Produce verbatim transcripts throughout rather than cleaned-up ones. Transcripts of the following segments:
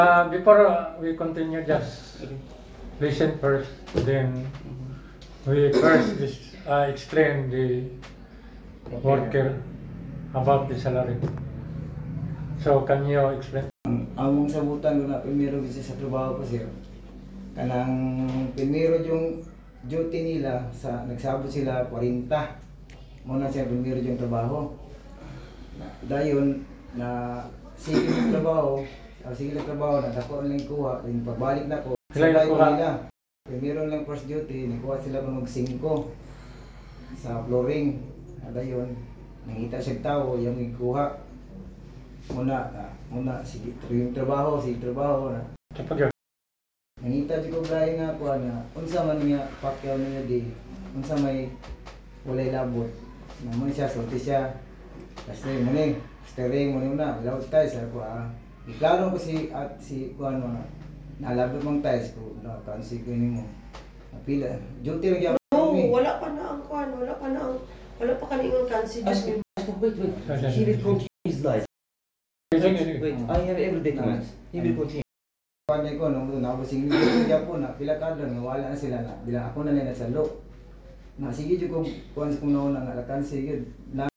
Uh, before uh, we continue, just listen first, then we first dis- uh, explain the worker about the salary. So, can you explain? Ang among sabutan ko na primero kasi sa trabaho ko sir. Kanang primero yung duty nila sa nagsabot sila forty. Muna siya primero yung trabaho. Dayon na sige yung trabaho, ang sige yung trabaho na dako lang kuha, yung pagbalik na ko. Sila yung kuha. Nila. Primero lang first duty, nikuha sila mag singko sa flooring. Dayon nangita siya tao yung ikuha. Muna na muna sige yung trabaho, sige trabaho na. Kapag Nangita di ko gaya nga po na unsa man nga pakyaw niya di unsa may walay labot. Naman siya sulti siya. Kasi mo ni steering mo ni na laut tayo sa ko ah. Iklaro ko si at si kuan mga nalabot mong ties ko na kansi ko nimo. Pila duty ra gyud. No, wala pa na ang kuan, wala pa na ang wala pa kaningon kansi just Wait, wait, wait. He will continue his life. Wait, I have every documents. He will continue. Panay ko nung doon ako sing niya po na pila kadto nga wala na sila na bila ako na nila sa lo. Na sige jud ko kuan kung naon nga lakan sige na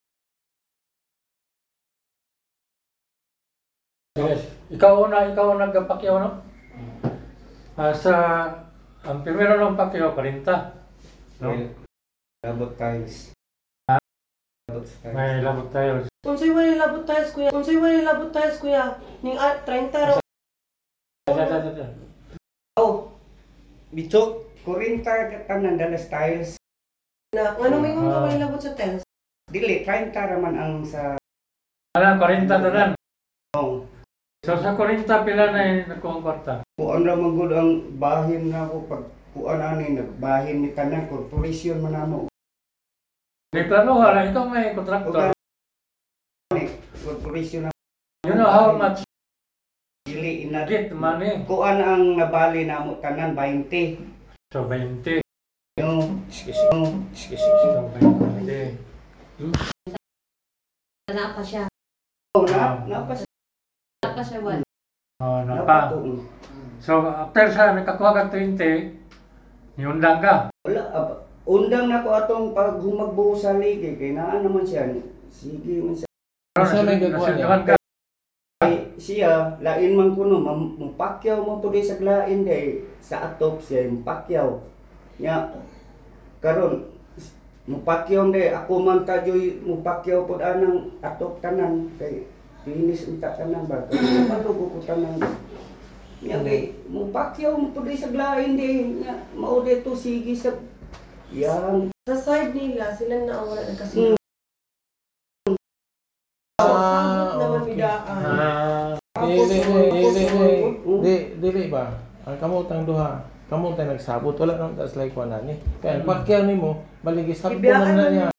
Yes. Ikaw una, ikaw una nagpakyaw, no? Ah, sa, ang primero ng pakyaw, forty. No? labot tiles. Ha? Labot tiles. May labot tayo. Kung sa'yo wala labot tayo, kuya. Kung sa'yo wala labot tayo, kuya. Ning ah, thirty raw. Oh, bicho, kurinta katanan dala styles. Na, ano may mga wala labot sa tiles? Dili, thirty raman ang sa... Alam, forty tanan. Oh. So sa forty pila na yung nakuha kwarta. Kuan ra man gud ang bahin na ako pag kuan ani nagbahin ni tanan corporation man namo. Di plano, wala. Ikaw may kontraktor. Corporation na You know how much dili ina get money? kuan ang nabali namo tanan twenty. So, twenty. Yo, yo, So, twenty. Wala pa siya. oh, na napas Wala pa siya wala. Oh, napa. napatuon. So, after sa nakakuha ka twenty, niundang ka. Wala apa. Undang na ko atong paghumagbo sa ligi kay naa naman siya. Sige man siya. Ano may gagawin ka? Ay, siya lain man kuno mupakyaw mo pud sa lain kay sa atop siya mupakyaw. Nya karon mupakyaw de ako man kadyoy mupakyaw pud anang atop tanan kay linis unta tanan ba. Palugo ko tanan. Nya kay mupakyaw mo pud sa lain de nya mao de to sige sa yan. Sa side nila, sila na ang wala nagkasino. Ah, naman okay. bidaan. Ah, Dili, dili, dili, dili, dili ba? Ang kamutang duha, kamutang nagsabot, wala nang tas like one ani. Kaya ang pakyaw nimo, baligi sabot Ibiyaan man na niya.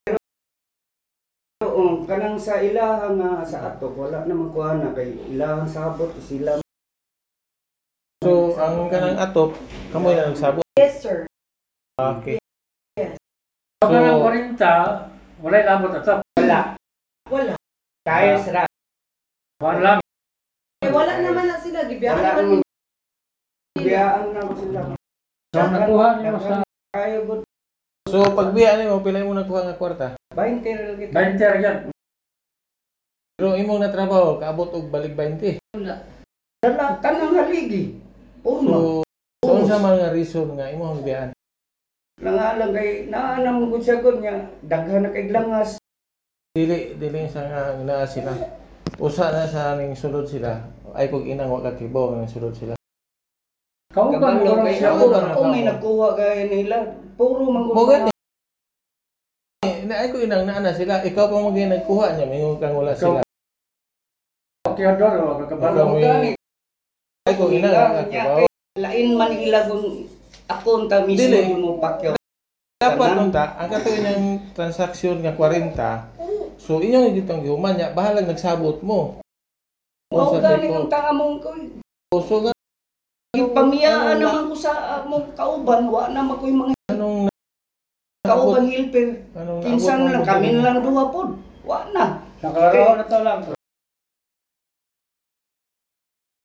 Oo, kanang sa ilaha nga sa atop wala naman kuha na kay ilahang sabot sila. So, ang kanang atop, kamoy na nagsabot. Yes, sir. Okay. so, ng forty, wala yung labot at Wala. Wala. Kaya sira. one lang. Eh, wala naman na sila. Gibiyaan Wala naman ang biyaan na ko sila. So, nakuha niyo sa Kaya gud So, pagbiya nimo, pila mo nakuha nga kwarta? twenty ra kita. twenty yan. Pero imong na trabaho, kaabot og balik twenty. Wala. Dala kanang haligi. Puno. So, so unsa man nga reason nga imong biyaan? Langalang kay naanam gud siya gud nya daghan na kay langas. Dili, dili sa nga naa sila. Usa na sa ning sulod sila. Ay kog inang wa ka kibaw nga sulod sila. Kau ka Kabalo mo kay siya. ako kung may nakuha gaya nila. Puro man gud. Mo gani. Na ay ko inang naa na sila. Ikaw pa mo gyud nagkuha niya, mingon kang wala sila. Kaya doon, kakabalo. Kami- Ay ko inang nga kibaw. Lain man ila kung ako ta mismo Dili. yung mo pakyaw. Dapat unta, ang katuig ng transaksyon nga forty. So inyong gitong gihuman niya, bahalang nagsabot mo. Mao Unsa gani tipo? kung tanga mong ko. So nga Ipamiyaan Ano naman ko sa mong kauban wa na makoy mga anong kauban helper. anong Kinsan na lang kami na lang duha pod. Wa na. Sa kalaro na to lang.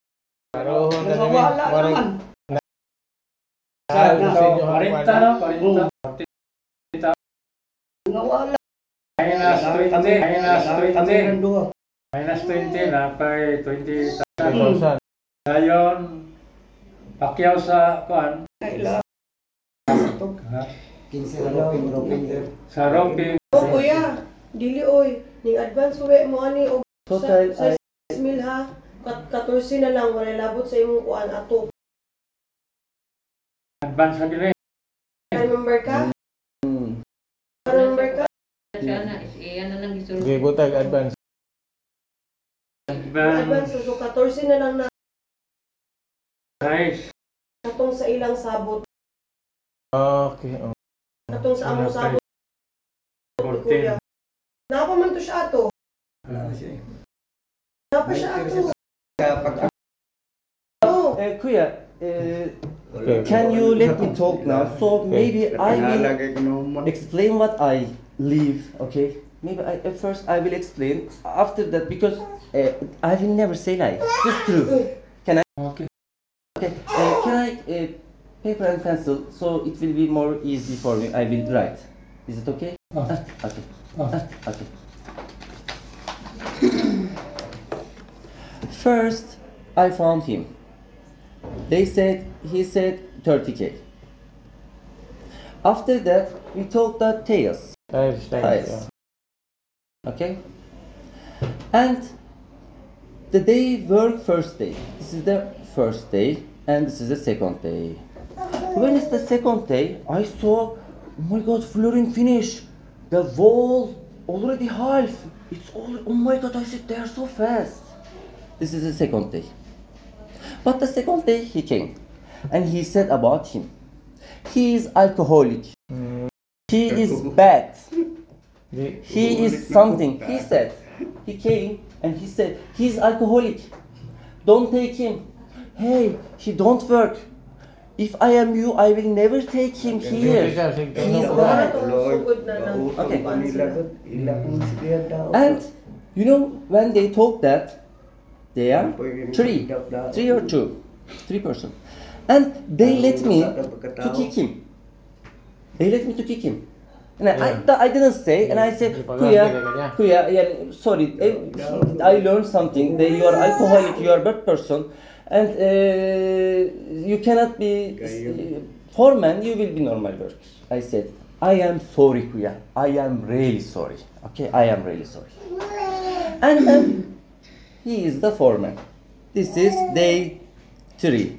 Karohon ka nini. Wala Warag naman. Dahil Na, sa inyo ang forty no? forty. Nga wala. Minus twenty. Minus Kami twenty. ng duha. Minus twenty na kay twenty two thousand. Dayon, pakyaw sa kuan, Kailangan. ha? quince na roping, roping there. Sa roping. Oh, kuya, dili oy. Ning advance uwi mo ani og Total, sa, sa six mil ha. Kat fourteen na lang wala labot sa imong kuan ato. Advance na din eh. Remember ka? Hmm. Remember ka? Siya na, iyan na lang gisulod. Okay, butag advance. Advance Advance. so fourteen na lang na Nice. atong sa ilang sabot. Okay. Oh. Atong sa among sabot. ni fourteen. Kuya. Napa man to siya ato. Wala na siya eh. Napa siya ato. Pag Oh. Uh, Kuya, uh, Okay. can you let me talk now? So maybe I will Nakalagay ko nung explain what I live. Okay. Maybe I, at first I will explain. After that, because uh, I will never say lie. Just true. Okay. Okay. Uh, can I uh, paper and pencil so it will be more easy for me? I will write. Is it okay? Oh. Ah, okay. Oh. Ah, okay. First, I found him. They said he said thirty K. After that, we talked the tails. Tiles, tiles. Tiles. Yeah. Okay. And the day work first day. This is the first day, and this is the second day. When it's the second day, I saw, oh my God, flooring finish. The wall already half. It's all. Oh my God! I said they are so fast. This is the second day. But the second day he came, and he said about him, he is alcoholic. He is bad. Di, He is something. He said. He came and he said he's alcoholic. Don't take him. Hey, he don't work. If I am you, I will never take him here. He's Wala bad. tong sugod na nang Okay. kuan sila. And you know when they talk that they are three, three or two, three person, and they let me to kick him. They let me to kick him. And I, I, I didn't say, and I said, Kuya, Kuya, yeah, sorry, eh, I learned something. That you are alcoholic, you are bad person, and uh, you cannot be uh, foreman. You will be normal work. I said, I am sorry, Kuya. I am really sorry. Okay, I am really sorry. And then he is the foreman. This is day three.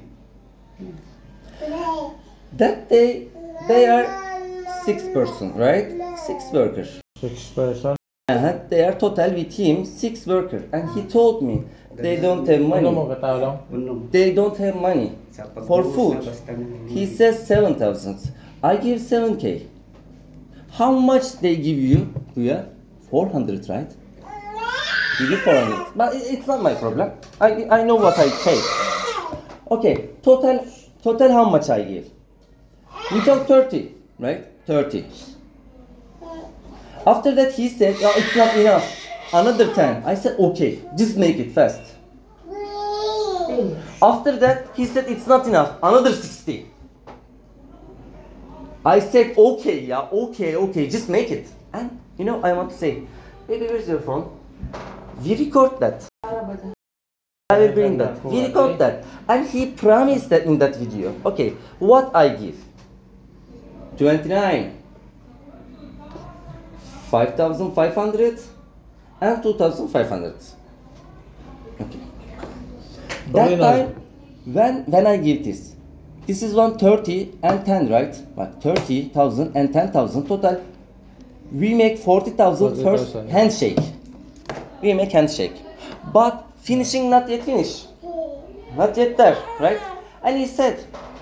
That day, they are six person, right? Six workers. six person. Uh-huh. They are total with him six workers, and he told me they don't have Ano mo money. katao lang? They don't have money for food. He says seven thousand. I give seven k. How much they give you? Kuya? Four hundred, right? You give four hundred, but it- it's not my problem. I I know what I pay. Okay, total total how much I give? We talk thirty, right? thirty. After that he said, "Oh, it's not enough. Another ten." I said, okay, just make it fast. After that he said, it's not enough. Another sixty. I said, okay, yeah, okay, okay, just make it. And you know, I want to say, baby, where's your phone? We record that. I will bring that. We record that. And he promised that in that video. Okay, what I give? twenty-nine. five thousand five hundred and two thousand five hundred. Okay. That Okay, now. time, when when I give this, this is one thirty and ten, right? Like thirty thousand and ten thousand total. We make forty thousand first forty thousand. handshake. We make handshake. But finishing not yet finished. Not yet there, right? And he said,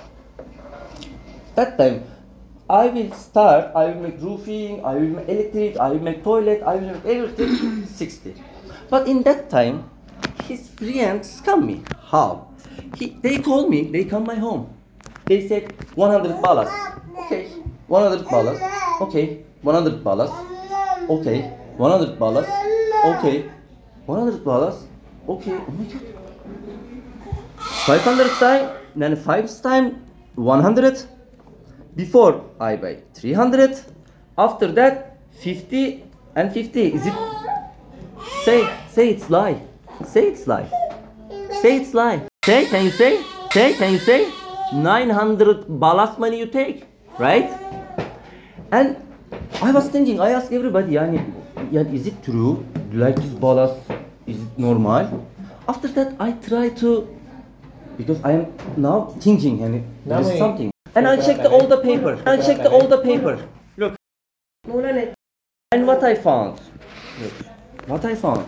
that time, I will start, I will make roofing, I will make electric, I will make toilet, I will make everything, sixty. But in that time, his friends come me. How? He, they call me, they come my home. They said, one hundred dollars. Okay, one hundred dollars. Okay, one hundred dollars. Okay, one hundred dollars. Okay, one hundred dollars. Okay, oh my God. five hundred time, then five time one hundred. Before I buy three hundred. After that fifty and fifty. Is it? Say, say it's lie. Say it's lie. Say it's lie. Say, can you say? Say, can you say? nine hundred balas money you take, right? And I was thinking, I asked everybody, yani, yani, is it true? Do you like this balas? Is it normal? After that, I try to, because I am now thinking, yani, there is Nami- something. And I checked all the paper. I checked all the paper. Look. Mula na. And what I found. Look. What I found.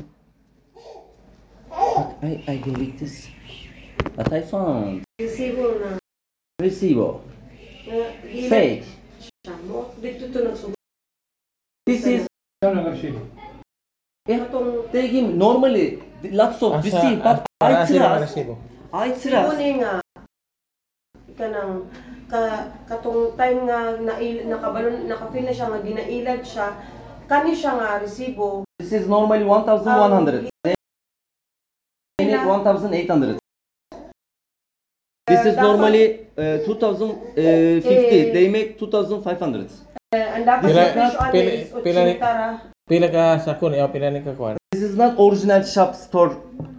What I, I go with this. What I found. Resibo na. Recibo. Na- ilan Fake. siya mo. Dito to nagsubo. This is. Ito na kasi. Yeah, they give normally lots of receipt, but I trust. I Resibo trust. ni nga. Kanang ka katong time nga na nakabalon nakafeel na siya nga ginailag siya kani siya nga resibo. This is normally one thousand one hundred. They make one thousand eight hundred. This is normally uh, two thousand fifty. They make two thousand five hundred. Eh, ang dapat Pila- sa presyo ani pila- is pila ni- eighty ra. Pila ka sakon, iya pila ni ka kuan. This is not original shop store.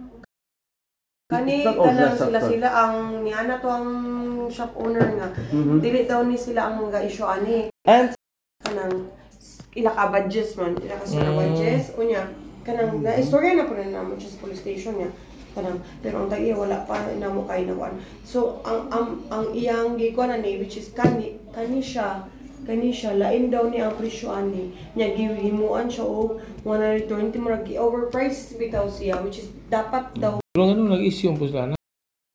Kani It's not original kanang shop sila store. sila ang niana to ang shop owner nga. Mhm. Dili daw ni sila ang ga-issue ani. And Kanang ila ka badges man, ila ka sila Mm. badges unya. Kanang na istorya na po na namo sa police station niya. Kanang pero ang tag-iya wala pa na mo kay nawan. So ang ang ang iyang gikuan ani which is kani kani siya kani siya lain daw ni ang presyo ani nya gihimuan siya og one hundred twenty murag gi-overpriced bitaw siya which is dapat daw Pero ano nag-issue po sila na?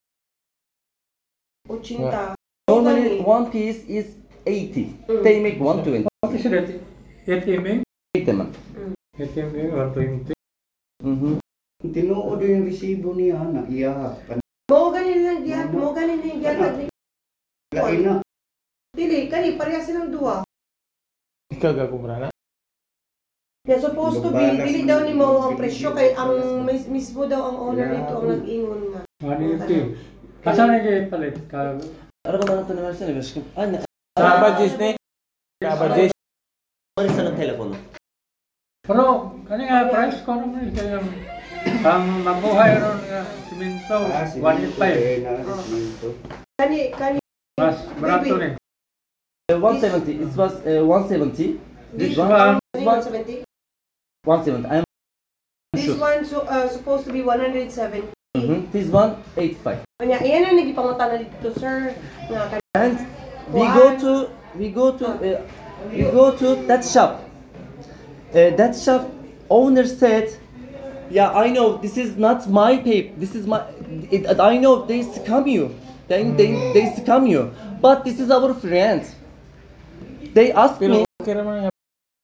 eighty. normally one piece is eighty. Mm. They make one twenty. What is that? eight mm? eighty man. eight mm, one twenty. Mhm. Tinuod yung resibo niya na iya. Mo ganin lang gihat, mo ganin lang gihat ni Lain na. dili kani pareha silang duha. Ikaw ga kumpra na. Kaya supposed to be Lubalas dili man daw yung ni mo ang pinipili presyo ko. kay ang mis- mismo daw ang owner Yeah. dito ang nag-ingon nga. one eighty. Asa na kayo palit? Ka- Ano ba natin na version? Version. Ano? Ka budget ni. Ka budget. Ano sa ng telepono? Pero, kani nga price ko naman kaya ang mabuhay ron nga simento, Ah, sige. one eighty-five. Okay na, simento. Kani kani Mas barato ni. Uh, one seventy. It was uh, one seventy. This This one. one, Kani one seventy. one seventy. I'm This sure. one so, uh, supposed to be one hundred seventy. Mhm. This one eighty-five. Kanya iyan ang nagipangutan na dito sir nga kani And we go to we go to uh, we go to that shop. Uh, that shop owner said, "Yeah, I know this is not my paper. This is my. It, I know they scam you. They they they scam you. But this is our friend. They asked Pero me. okay naman nga.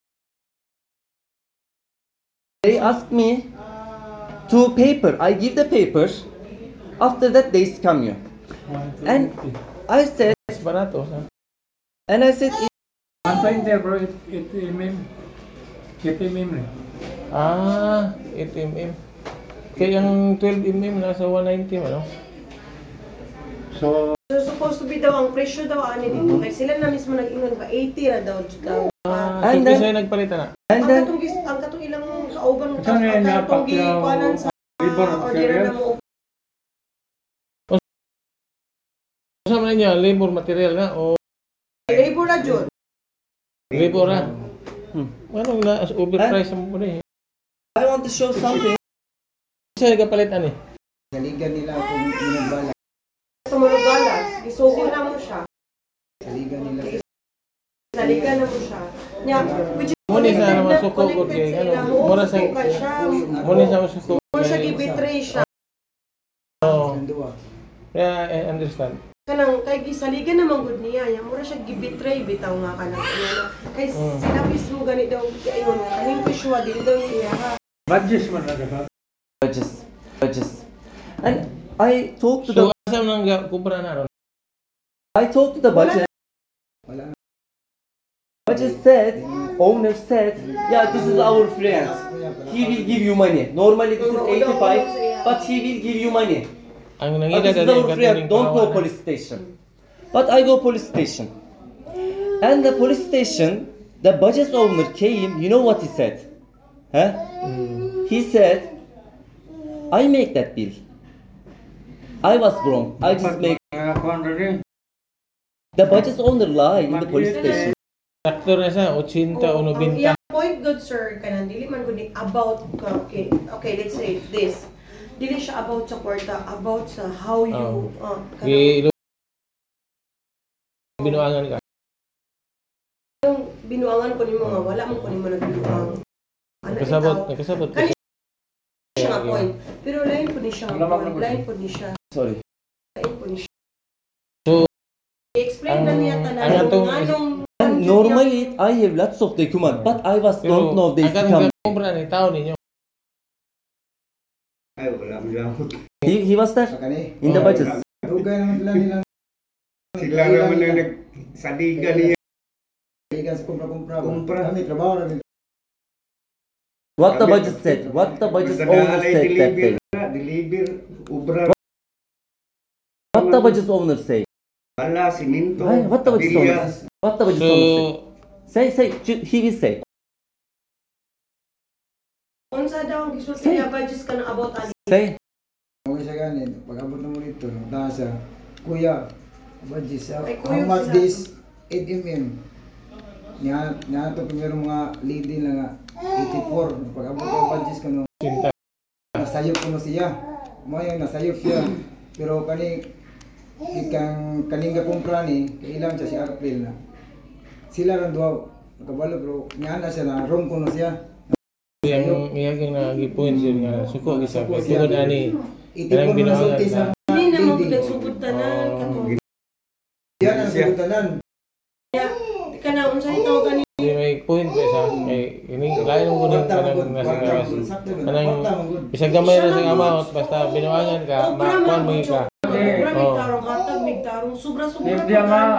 They asked me to paper. I give the papers. After that, they scam you. And I said, Mas barato sa. and I said, one twenty bro, eight mm. eight mm ni. Ah, eight mm. Kaya yung twelve mm nasa one ninety man, no? So, So supposed to be daw ang presyo daw ani dito kay sila na mismo nag-ingon ba eighty ra daw daw. Ah, And so then- kisa nagpalitan na. and Ang then katong gis ang katong ilang kauban mo Saan yan ang nga, katong Pacquiao, gikuanan sa Libor order na materials? mo Sa man niya labor material na o labor na jud. labor na. Hmm. Ano na as overprice mo po ni. I want to show something. Kisa nagpalitan ni. Saligan nila kung minagbala. Sa mga galas, isugo na mo siya. Saligan nila. Naligan na mo siya. Nya, which is Muna sa connected naman na- suko ko connected kay sa ano. ilang home, Mura sa suko ka siya. muna sa suko. Mura siya gibetray siya. Oh, Ang duwa. kaya I understand. Kanang kay gisaligan naman gud niya, nya mura siya gibetray bitaw nga kanang ano. Kay Mm. sila mismo ganit daw kaingon nga kaning presyo dili daw niya ha. budgets man na ka. Budgets, budgets. And I talked to the So asa nang ga- kumpra na ron? I talked to the budget. Wala. Budget said, owner said, yeah, this is our friend. He will give you money. Normally this is eighty-five, but he will give you money. ang Uh, nangita this is dali our ang friend, katuning don't go pahawanan. police station. But I go police station. And the police station, the budget owner came, you know what he said? Huh? He said, I make that bill. I was wrong. I just make. The budget owner lied in the police station. Sakto na sa eighty o ang ninety. iyang point good sir kanang dili man gud ni about ka- okay okay let's say this dili siya about sa kwarta about sa how you Oh. uh, kanang Gi binuangan ka. binuangan ko nimo nga wala man ko nimo nagbinuang ano Nakasabot, ikaw nakasabot. kani siya nga point pero lain po ni siya nga point lain po ni siya Sorry. lain po ni siya So, i-explain na niya ang- tanan ang atong- nganong And normally I have lots of documents, but I was don't know this ang come. kumpra ni tao ninyo. Ay, wala mo lang. He, he was there Sa kani. in the Oh. budget. Dugay naman sila nilang Sila naman na nagsadigan niya. ikan sa kumpra-kumpra. Kumpra. Kami trabaho namin. What the budget said? What the budget owner said that deliver day? na, deliver, ubra, What the budget owner say? bala, siminto, Ay, what the budget owner? bilya. What the budget owner say? So, Say, say, ju- he will say. unsa daw ang gisulti niya budget ka na about ani Say. Huwag siya ganin. Pag abot na mo nito, nagtanga siya. Kuya, budget siya. Ay, How kuya much sila. this? eight millimeter. Niya, niya ito primero mga leading na nga. eighty-four. Pag abot ang budget ka no, cinta. nasayop ko no siya. Mo yung nasayop siya. Pero kani, ikang kaning kumpra ni, kailang siya si April na. Sila rin duwa. Nakabalo pero niya na siya na wrong ko no siya. Yang iyang nagipuin siya nga suko gisa Suko kay siya. tungod ani eighty-four mo na binuangan sulti sa ka. hindi na mo leading. nagsugod tanan Oh. kato Yan ang sagutan. kana unsa ni tawag ani Di may point ba sa kay ini lain mo kuno kanang nasa gawas. Kanang isang gamay ra sa amount basta binuangan ka, Sobra makuan man mo po, ka. sobra Oh. may tarong hatag may tarong sobra sobra If the amount,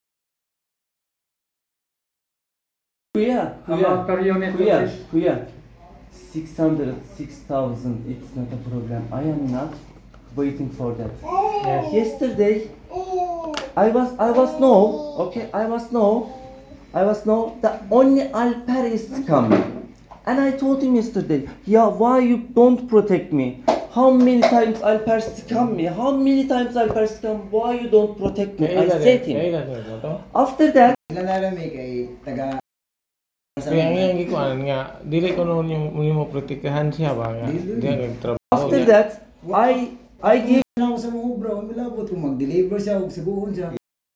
Kuya, amount per unit Kuya, is Kuya. six hundred, six thousand, it's not a problem. I am not waiting for that. yes. Yesterday, I was, I was no, okay, I was no, I was no, the only Alper is coming. And I told him yesterday, yeah, why you don't protect me? How many times Alper scam me? How many times Alper scam? Why you don't protect me? I Kailan said kailan him. kailan to. After that, Sila na lang may kay taga Kaya ang iyang gikuan nga dili ko noon yung mo protektahan siya ba nga Dili. diya nagtrabaho after niya. that, I, I give na ako sa mga obra, milabot kung mag-deliver siya o sibuhon siya.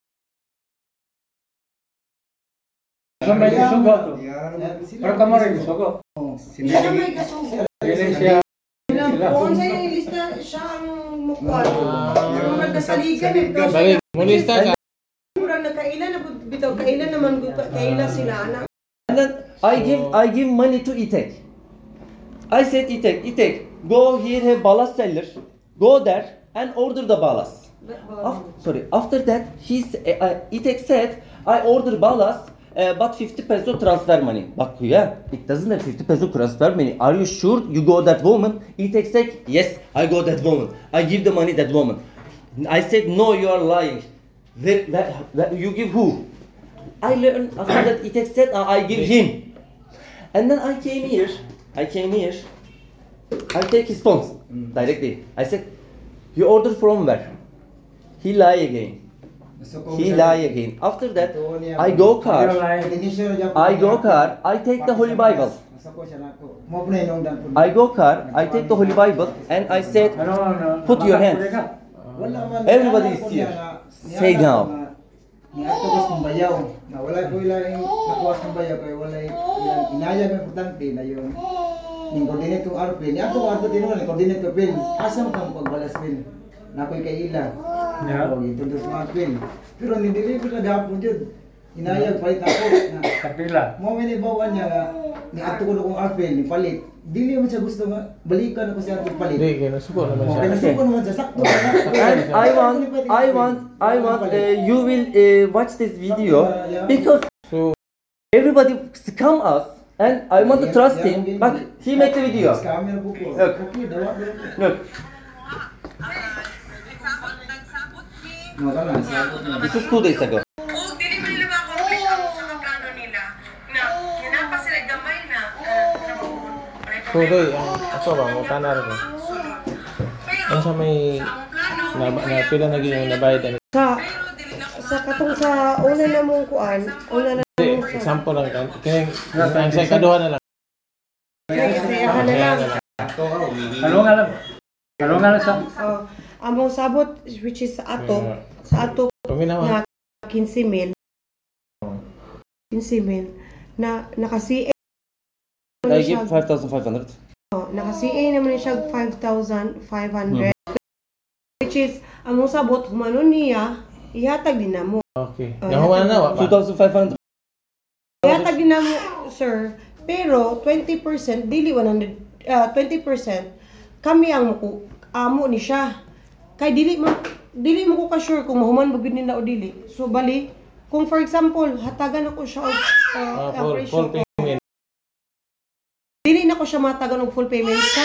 So may isugo to. Yan. Pero ka mo rin isugo. Sila may kasugo. Dili siya. Sila. Kung sa yung lista siya ang mukwan. Ah. Ang nagkasaligan eh. Balik, mulista ka. Murang nagkailan na bitaw kailan naman gud kailan sila anak. And then I give I give money to Itek. I said Itek, Itek, go here have ballast seller. Go there and order the ballast. Af- sorry. After that, he s- uh, uh, Itek said I order ballast, uh, but fifty peso transfer money. But yeah, it doesn't have fifty peso transfer money. Are you sure you go that woman? Itek said yes, I go that woman. I give the money that woman. I said no, you are lying. Where, where, where, you give who? I learned after that Itek said uh, I give him. And then I came here. I came here. I take his phones directly. I said, you order from where? He lie again. He lie again. After that, I go car. I go car. I take the Holy Bible. I go car. I take the Holy Bible and I said, Ano ano? Put your hands. Everybody is here. Say now. Ni ato kas kong bayaw. Na wala ko ilang nakuha kong bayaw kaya wala ilang inaya ng importante na yun. Ning coordinate kong R P. Ni ato ko ato tinulan ni coordinate ko pin. Asa mo kang pagbalas pin? Na ko'y kay ila. Yeah. Oh, ito dos mga pin. Pero ni deliver na gapon jud. Inaya palit ako na Kapila. mo may bawan niya nga ni ato ko na kong R P ni palit. Dili mo siya gusto nga balikan ako siya ato palit. Hindi, kaya nasuko naman Oh, siya. kaya nasuko naman siya sakto. And I want, I want, I want uh, you will uh, watch this video because So, everybody scam us and I want to trust him, but he make the video. Scammer buko. Look. Okay, dawa dawa. Look. No, kana sabot na. This was two days ago. O, dili man nila ma-accomplish ang sa mga plano nila na hinapa sila gamay na ah, na mabuhon. So, day, ang ako ba, mo kanar ko. Ano sa may na, na pila na gyud yung nabayad ani. Sa sa katong sa una na mong kuan, una na Hindi, mong sa example lang kan. Kaya ang sa ikaduha na lang. kaya na lang. Ano nga lang? Ano nga lang sa... Oh, among sabot which is sa ato, sa ato Paminawa. na fifteen mil. fifteen mil na naka-C A I give five thousand five hundred. oh, naka-C A naman siya five thousand five hundred. Which is among sabot humanon niya ihatag din namo. Okay. Oh, Yang humana na wa Two pa. thousand five hundred. Ihatag din namo sir, pero twenty percent dili one hundred uh, twenty percent kami ang muku amo ni siya. Kay dili man dili mo ko ka sure kung mahuman ba gid nila o dili. So bali kung for example hatagan ako siya og uh, Ah, full, full operation ko, payment. dili na ko siya matagan og full payment sa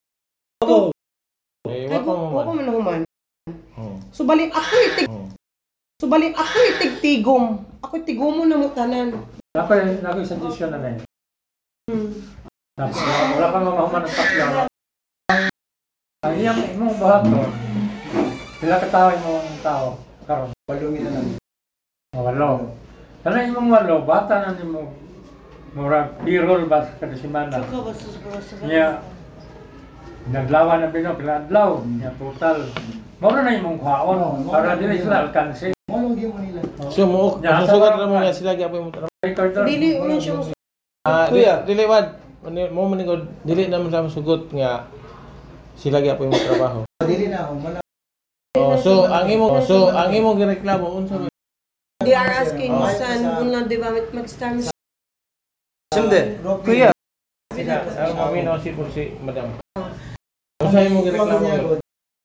Eh, kay wa pa ko mo ko man. man nahuman. Oh. So bali ako itig Oh. so bali ako itigtigom. Ako tigomon na mo tanan. Ako yung ako yung suggestion na na yun. Hmm. Tapos wala kang mamahuman ng pakyaw. Ang iyang imong bahaton, sila katao imong tao. Karon, Palungin na lang. walo. Kana imong walo, bata na nimo murag birol ba sa kada semana. Niya, naglawan na bino, pinadlaw. Niya, total. Muna na imong kuhaon, para dili sila alkansi. Malungin mo nila. So mo Ya, susugat sa- ra mo nga sila gyapon mo trabaho. Recorder. Dili unan siya mo Ah, Kuya. dili wad. Mo maningod dili naman sa sugot nga sila gyapon mo trabaho. Dili na ako man. Oh, so ang imo so ang imo gireklamo unsa man? They are asking Oh. saan unlan di ba mag-start Şimdi, kuya. Sila, ang maminaw si po si madam. Unsa imo gireklamo?